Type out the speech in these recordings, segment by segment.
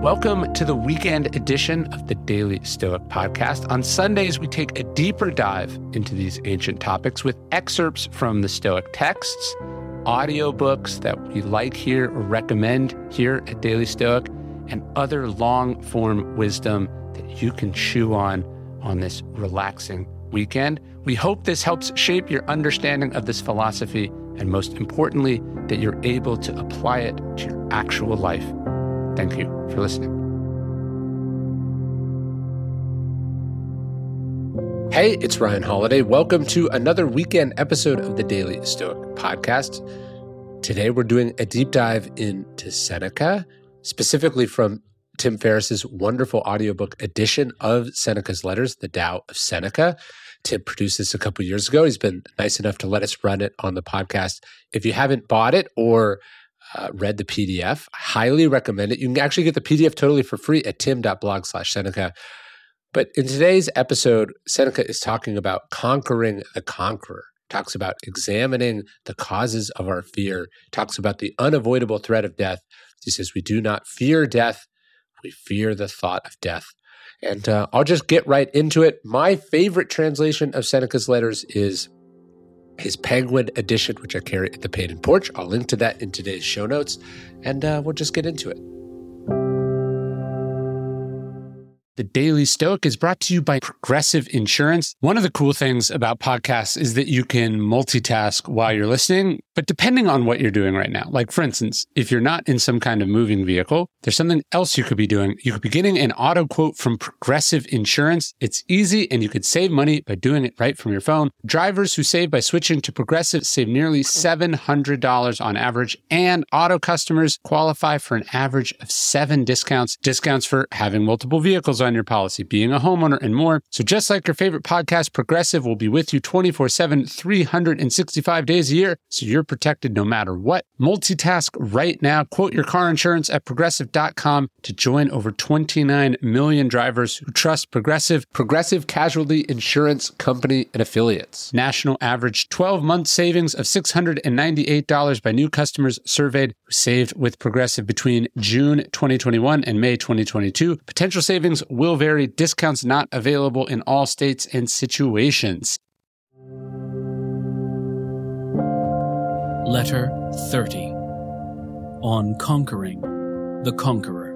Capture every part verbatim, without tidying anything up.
Welcome to the weekend edition of the Daily Stoic Podcast. On Sundays, we take a deeper dive into these ancient topics with excerpts from the Stoic texts, audiobooks that we like here or recommend here at Daily Stoic, and other long-form wisdom that you can chew on on this relaxing weekend. We hope this helps shape your understanding of this philosophy, and most importantly, that you're able to apply it to your actual life. Thank you for listening. Hey, it's Ryan Holiday. Welcome to another weekend episode of the Daily Stoic Podcast. Today, we're doing a deep dive into Seneca, specifically from Tim Ferriss's wonderful audiobook edition of Seneca's Letters, The Tao of Seneca. Tim produced this a couple years ago. He's been nice enough to let us run it on the podcast. If you haven't bought it or uh, read the P D F, I highly recommend it. You can actually get the P D F totally for free at tim.blog slash Seneca. But in today's episode, Seneca is talking about conquering the conqueror, talks about examining the causes of our fear, talks about the unavoidable threat of death. He says we do not fear death, we fear the thought of death. And uh, I'll just get right into it. My favorite translation of Seneca's letters is his Penguin edition, which I carry at the Painted Porch. I'll link to that in today's show notes, and uh, we'll just get into it. The Daily Stoic is brought to you by Progressive Insurance. One of the cool things about podcasts is that you can multitask while you're listening, but depending on what you're doing right now. Like, for instance, if you're not in some kind of moving vehicle, there's something else you could be doing. You could be getting an auto quote from Progressive Insurance. It's easy, and you could save money by doing it right from your phone. Drivers who save by switching to Progressive save nearly seven hundred dollars on average, and auto customers qualify for an average of seven discounts. Discounts for having multiple vehicles on your policy, being a homeowner, and more. So just like your favorite podcast, Progressive will be with you twenty-four seven, three hundred sixty-five days a year, so you're protected no matter what. Multitask right now. Quote your car insurance at progressive dot com to join over twenty-nine million drivers who trust Progressive. Progressive Casualty Insurance Company and Affiliates. National average twelve-month savings of six hundred ninety-eight dollars by new customers surveyed who saved with Progressive between June twenty twenty-one and May twenty twenty-two. Potential savings will vary. Discounts not available in all states and situations. Letter thirty. On Conquering the Conqueror.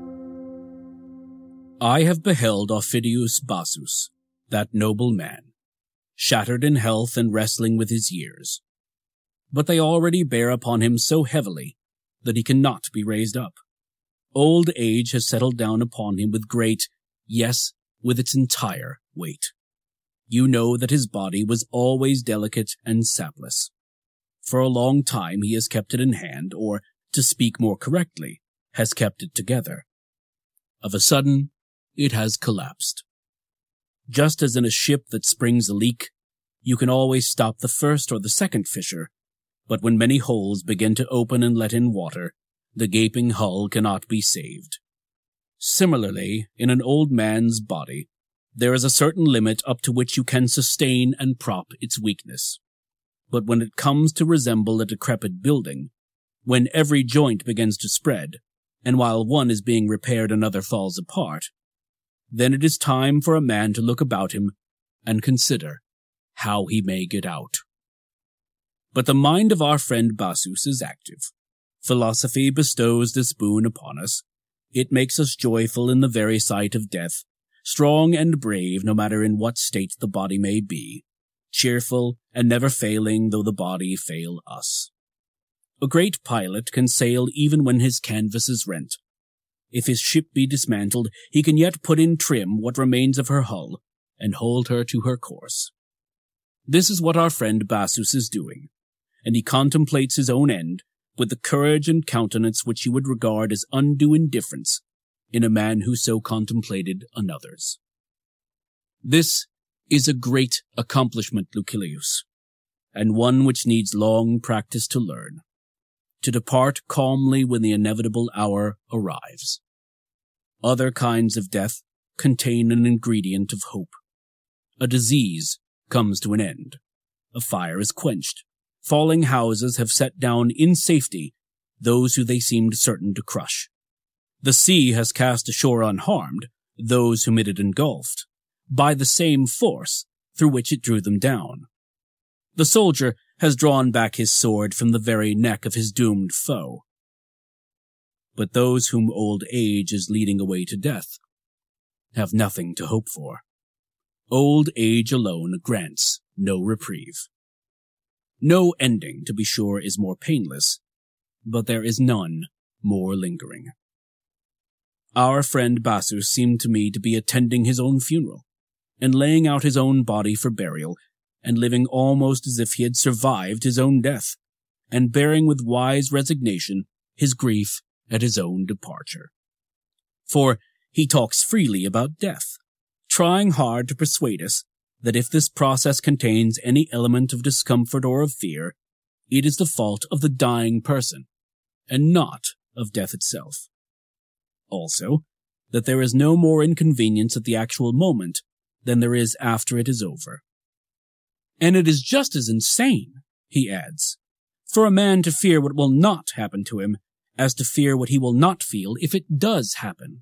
I have beheld Aufidius Bassus, that noble man, shattered in health and wrestling with his years. But they already bear upon him so heavily that he cannot be raised up. Old age has settled down upon him with great, yes, with its entire weight. You know that his body was always delicate and sapless. For a long time he has kept it in hand, or, to speak more correctly, has kept it together. Of a sudden, it has collapsed. Just as in a ship that springs a leak, you can always stop the first or the second fissure, but when many holes begin to open and let in water, the gaping hull cannot be saved. Similarly, in an old man's body, there is a certain limit up to which you can sustain and prop its weakness. But when it comes to resemble a decrepit building, when every joint begins to spread, and while one is being repaired another falls apart, then it is time for a man to look about him and consider how he may get out. But the mind of our friend Bassus is active. Philosophy bestows this boon upon us. It makes us joyful in the very sight of death, strong and brave no matter in what state the body may be, cheerful and never failing though the body fail us. A great pilot can sail even when his canvas is rent. If his ship be dismantled, he can yet put in trim what remains of her hull and hold her to her course. This is what our friend Bassus is doing, and he contemplates his own end with the courage and countenance which you would regard as undue indifference in a man who so contemplated another's. This is a great accomplishment, Lucilius, and one which needs long practice to learn, to depart calmly when the inevitable hour arrives. Other kinds of death contain an ingredient of hope. A disease comes to an end. A fire is quenched. Falling houses have set down in safety those who they seemed certain to crush. The sea has cast ashore unharmed those whom it had engulfed, by the same force through which it drew them down. The soldier has drawn back his sword from the very neck of his doomed foe. But those whom old age is leading away to death have nothing to hope for. Old age alone grants no reprieve. No ending, to be sure, is more painless, but there is none more lingering. Our friend Bassus seemed to me to be attending his own funeral, and laying out his own body for burial, and living almost as if he had survived his own death, and bearing with wise resignation his grief at his own departure. For he talks freely about death, trying hard to persuade us that if this process contains any element of discomfort or of fear, it is the fault of the dying person, and not of death itself. Also, that there is no more inconvenience at the actual moment than there is after it is over. And it is just as insane, he adds, for a man to fear what will not happen to him as to fear what he will not feel if it does happen.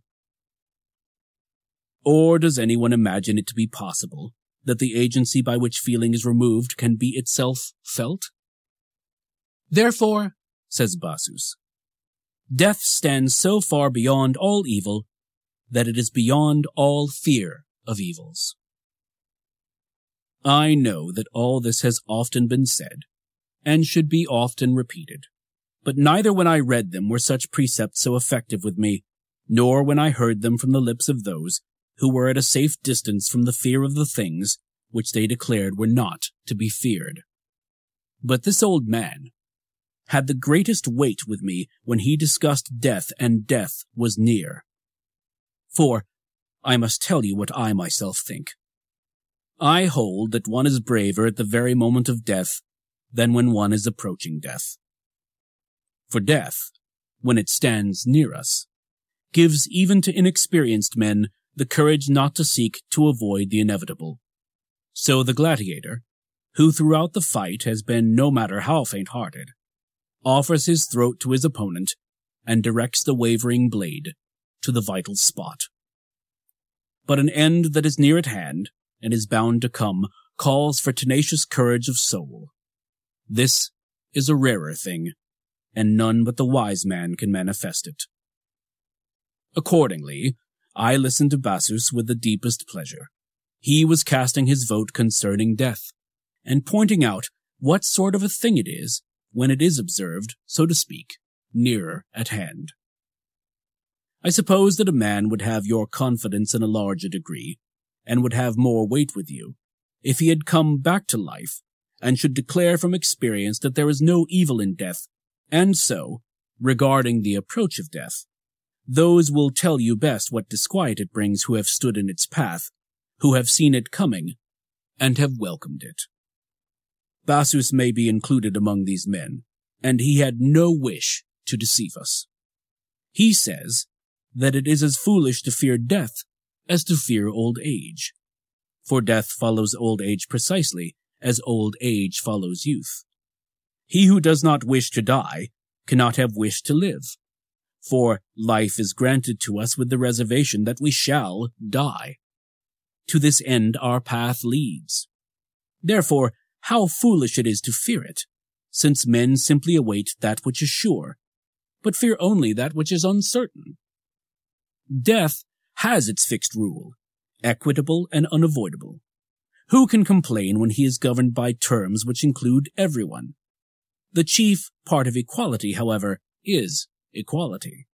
Or does anyone imagine it to be possible that the agency by which feeling is removed can be itself felt? Therefore, says Bassus, death stands so far beyond all evil that it is beyond all fear of evils. I know that all this has often been said, and should be often repeated, but neither when I read them were such precepts so effective with me, nor when I heard them from the lips of those who were at a safe distance from the fear of the things which they declared were not to be feared. But this old man had the greatest weight with me when he discussed death, and death was near. For I must tell you what I myself think. I hold that one is braver at the very moment of death than when one is approaching death. For death, when it stands near us, gives even to inexperienced men the courage not to seek to avoid the inevitable. So the gladiator, who throughout the fight has been no matter how faint-hearted, offers his throat to his opponent and directs the wavering blade to the vital spot. But an end that is near at hand and is bound to come calls for tenacious courage of soul. This is a rarer thing, and none but the wise man can manifest it. Accordingly, I listened to Bassus with the deepest pleasure. He was casting his vote concerning death, and pointing out what sort of a thing it is when it is observed, so to speak, nearer at hand. I suppose that a man would have your confidence in a larger degree, and would have more weight with you, if he had come back to life, and should declare from experience that there is no evil in death, and so, regarding the approach of death, those will tell you best what disquiet it brings who have stood in its path, who have seen it coming, and have welcomed it. Bassus may be included among these men, and he had no wish to deceive us. He says that it is as foolish to fear death as to fear old age, for death follows old age precisely as old age follows youth. He who does not wish to die cannot have wished to live, for life is granted to us with the reservation that we shall die. To this end our path leads. Therefore, how foolish it is to fear it, since men simply await that which is sure, but fear only that which is uncertain. Death has its fixed rule, equitable and unavoidable. Who can complain when he is governed by terms which include everyone? The chief part of equality, however, is equality.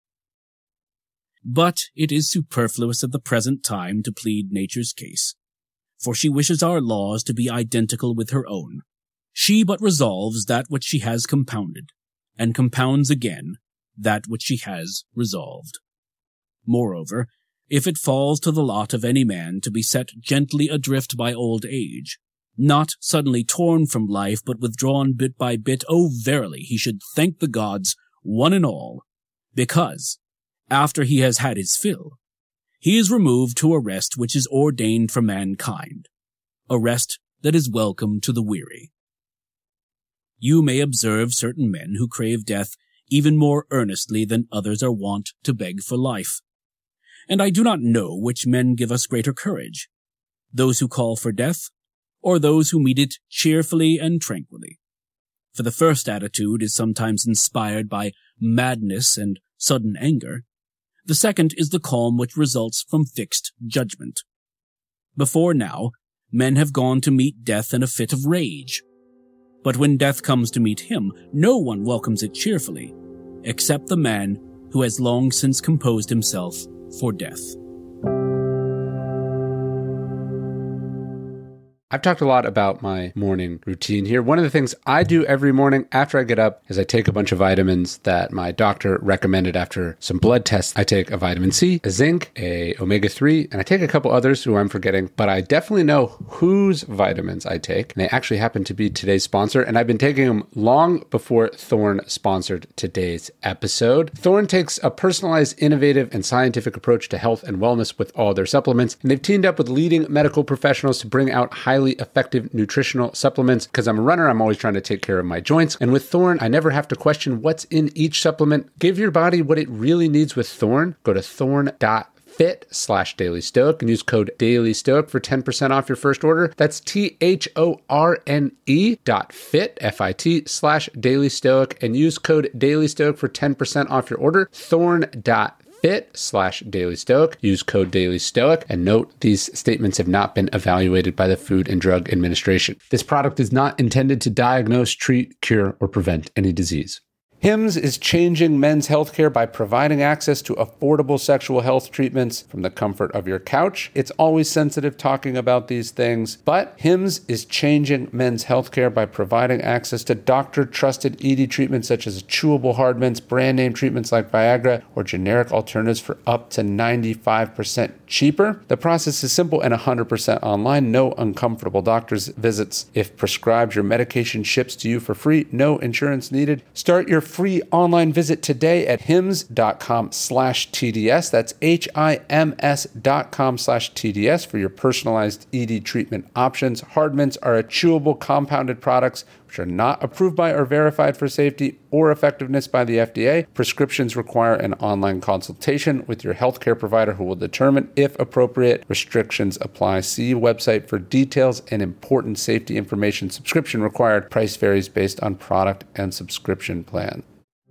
But it is superfluous at the present time to plead nature's case, for she wishes our laws to be identical with her own. She but resolves that which she has compounded, and compounds again that which she has resolved. Moreover, if it falls to the lot of any man to be set gently adrift by old age, not suddenly torn from life, but withdrawn bit by bit, oh, verily, he should thank the gods, one and all, because, after he has had his fill, he is removed to a rest which is ordained for mankind, a rest that is welcome to the weary. You may observe certain men who crave death even more earnestly than others are wont to beg for life. And I do not know which men give us greater courage, those who call for death, or those who meet it cheerfully and tranquilly. For the first attitude is sometimes inspired by madness and sudden anger. The second is the calm which results from fixed judgment. Before now, men have gone to meet death in a fit of rage. But when death comes to meet him, no one welcomes it cheerfully, except the man who has long since composed himself for death. I've talked a lot about my morning routine here. One of the things I do every morning after I get up is I take a bunch of vitamins that my doctor recommended after some blood tests. I take a vitamin C, a zinc, a omega three, and I take a couple others who I'm forgetting, but I definitely know whose vitamins I take. And they actually happen to be today's sponsor, and I've been taking them long before Thorne sponsored today's episode. Thorne takes a personalized, innovative, and scientific approach to health and wellness with all their supplements, and they've teamed up with leading medical professionals to bring out highly effective nutritional supplements. Because I'm a runner, I'm always trying to take care of my joints. And with Thorne, I never have to question what's in each supplement. Give your body what it really needs with Thorne. Go to thorne dot fit slash Daily Stoic and use code Daily Stoic for ten percent off your first order. That's T H O R N E dot fit, F I T, slash Daily Stoic, and use code Daily Stoic for ten percent off your order. thorne dot fit slash Daily Stoic. Use code Daily Stoic, and note these statements have not been evaluated by the Food and Drug Administration. This product is not intended to diagnose, treat, cure, or prevent any disease. Hims is changing men's healthcare by providing access to affordable sexual health treatments from the comfort of your couch. It's always sensitive talking about these things, but Hims is changing men's healthcare by providing access to doctor-trusted E D treatments such as chewable hard mints, brand name treatments like Viagra, or generic alternatives for up to ninety-five percent cheaper. The process is simple and one hundred percent online. No uncomfortable doctor's visits. If prescribed, your medication ships to you for free. No insurance needed. Start your free online visit today at hims.com slash TDS. That's H-I-M-S dot com slash TDS for your personalized E D treatment options. Hard mints are a chewable compounded products which are not approved by or verified for safety or effectiveness by the F D A. Prescriptions require an online consultation with your healthcare provider who will determine if appropriate. Restrictions apply. See website for details and important safety information. Subscription required. Price varies based on product and subscription plan.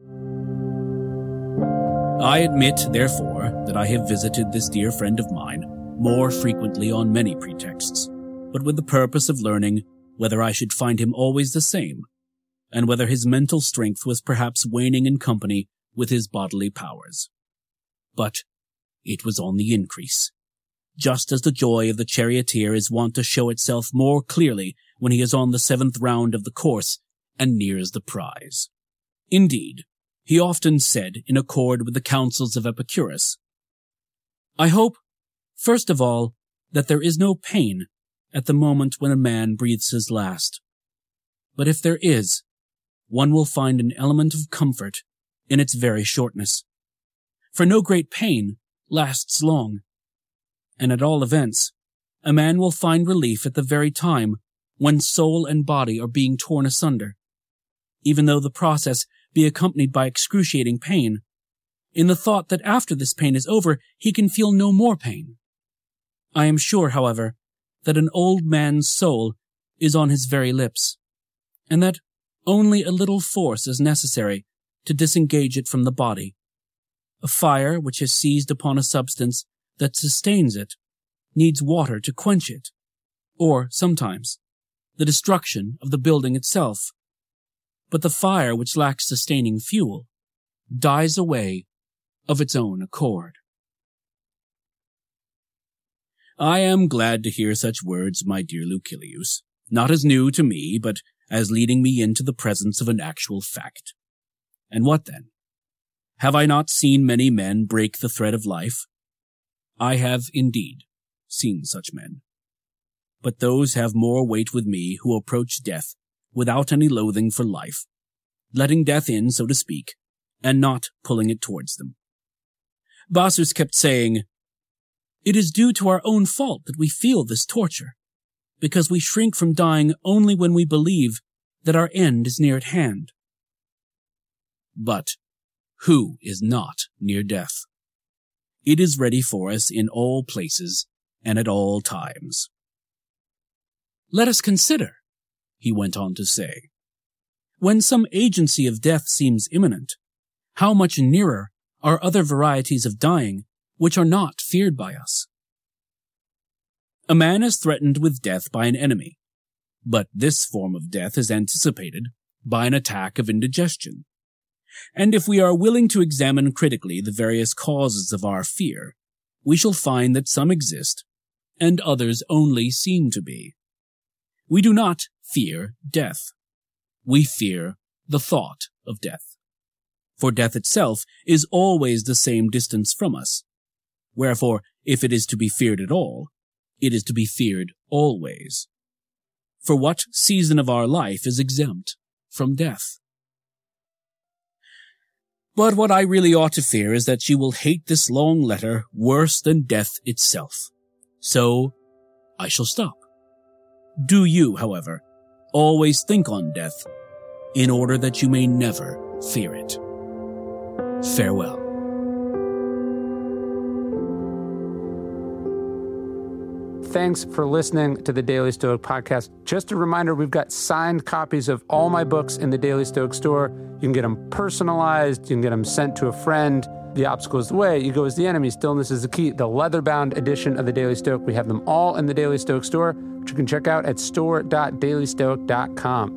I admit, therefore, that I have visited this dear friend of mine more frequently on many pretexts, but with the purpose of learning whether I should find him always the same, and whether his mental strength was perhaps waning in company with his bodily powers. But it was on the increase, just as the joy of the charioteer is wont to show itself more clearly when he is on the seventh round of the course and nears the prize. Indeed, he often said, in accord with the counsels of Epicurus, "I hope, first of all, that there is no pain at the moment when a man breathes his last. But if there is, one will find an element of comfort in its very shortness. For no great pain lasts long, and at all events, a man will find relief at the very time when soul and body are being torn asunder, even though the process be accompanied by excruciating pain, in the thought that after this pain is over, he can feel no more pain. I am sure, however, that an old man's soul is on his very lips, and that only a little force is necessary to disengage it from the body. A fire which has seized upon a substance that sustains it needs water to quench it, or, sometimes, the destruction of the building itself. But the fire which lacks sustaining fuel dies away of its own accord." I am glad to hear such words, my dear Lucilius, not as new to me, but as leading me into the presence of an actual fact. And what then? Have I not seen many men break the thread of life? I have indeed seen such men. But those have more weight with me who approach death without any loathing for life, letting death in, so to speak, and not pulling it towards them. Bassus kept saying, "It is due to our own fault that we feel this torture, because we shrink from dying only when we believe that our end is near at hand." But who is not near death? It is ready for us in all places and at all times. Let us consider, he went on to say, when some agency of death seems imminent, how much nearer are other varieties of dying which are not feared by us. A man is threatened with death by an enemy, but this form of death is anticipated by an attack of indigestion. And if we are willing to examine critically the various causes of our fear, we shall find that some exist, and others only seem to be. We do not fear death. We fear the thought of death. For death itself is always the same distance from us. Wherefore, if it is to be feared at all, it is to be feared always. For what season of our life is exempt from death? But what I really ought to fear is that she will hate this long letter worse than death itself. So, I shall stop. Do you, however, always think on death, in order that you may never fear it. Farewell. Thanks for listening to the Daily Stoic Podcast. Just a reminder, we've got signed copies of all my books in the Daily Stoic store. You can get them personalized. You can get them sent to a friend. The obstacle is the way, ego is the enemy, stillness is the key. The leather-bound edition of the Daily Stoic, we have them all in the Daily Stoic store, which you can check out at store dot daily stoic dot com.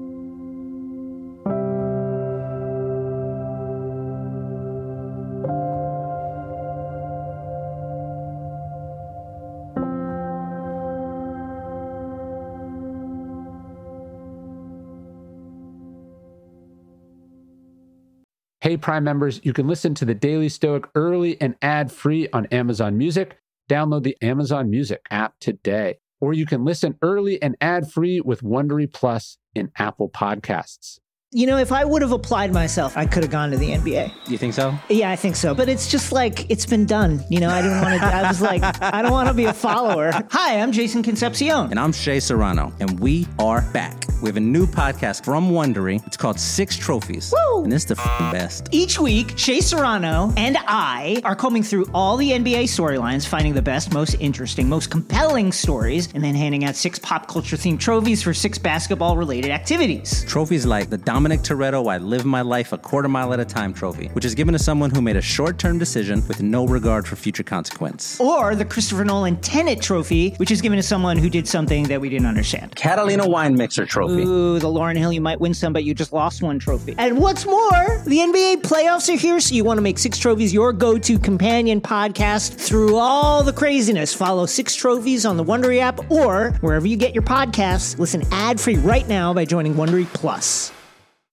Hey, Prime members, you can listen to the Daily Stoic early and ad-free on Amazon Music. Download the Amazon Music app today. Or you can listen early and ad-free with Wondery Plus in Apple Podcasts. You know, if I would have applied myself, I could have gone to the N B A. You think so? Yeah, I think so. But it's just like, it's been done. You know, I didn't want to, I was like, I don't want to be a follower. Hi, I'm Jason Concepcion. And I'm Shea Serrano. And we are back. We have a new podcast from Wondery. It's called Six Trophies. Woo! And it's the f***ing best. Each week, Shea Serrano and I are combing through all the N B A storylines, finding the best, most interesting, most compelling stories, and then handing out six pop culture-themed trophies for six basketball-related activities. Trophies like the Dominic Toretto I Live My Life a Quarter Mile at a Time trophy, which is given to someone who made a short-term decision with no regard for future consequence. Or the Christopher Nolan Tenet trophy, which is given to someone who did something that we didn't understand. Catalina Wine Mixer trophy. Ooh, the Lauryn Hill You Might Win Some, But You Just Lost One trophy. And what's more, the N B A playoffs are here, so you want to make Six Trophies your go-to companion podcast through all the craziness. Follow Six Trophies on the Wondery app or wherever you get your podcasts. Listen ad-free right now by joining Wondery Plus.